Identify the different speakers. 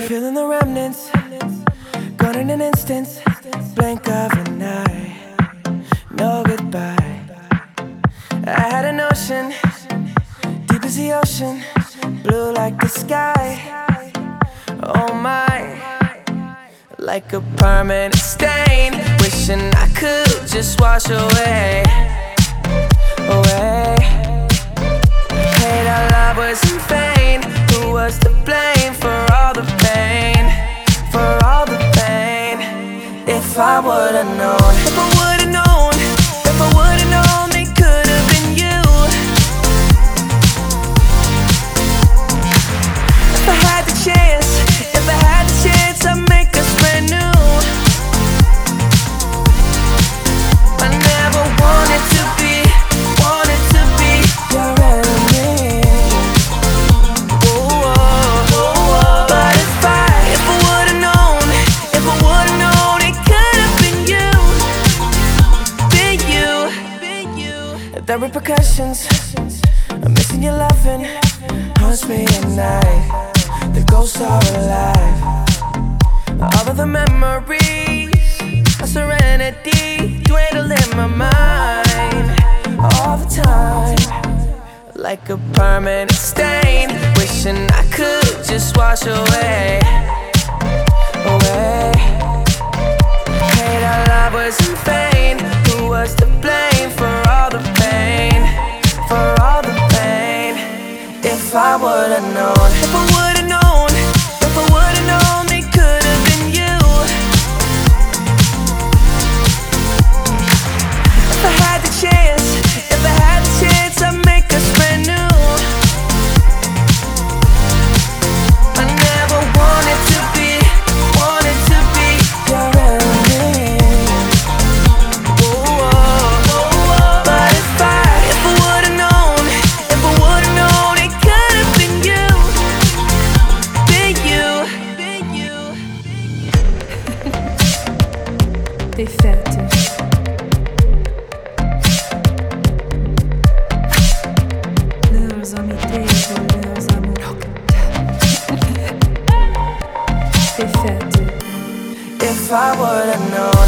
Speaker 1: Feeling the remnants, gone in an instant, blink of an eye, no goodbye. I had a notion, deep as the ocean, blue like the sky. Oh my, like a permanent stain, wishing I could just wash away, away. Hate our love was in vain. Who was to blame for all the pain, for all the pain? If I would've known, if I would've known, if I would've known it could've been you. If I had the chance, if I had the chance, I'd make us brand new. I never wanted to be your enemy. But if I would've known, if I would've known it could've been you. The repercussions of missing your loving haunts me at night. The ghosts are alive. All of the memories of serenity dwindle in my mind all the time, like a permanent stain, wishing I could just wash away, away. Hate our love was in vain. Who was to blame for all the pain, for all the pain? If I would've known, if I would've known, if I would've known it could've been you. If I had the chance, if I had the chance, I'd make us brand new. I never wanted to be your enemy. But if I would've known, if I would've known it could've been you,
Speaker 2: Perfetto. Leurs amitrevoli, leurs amours.
Speaker 1: Perfetto. If I would've known.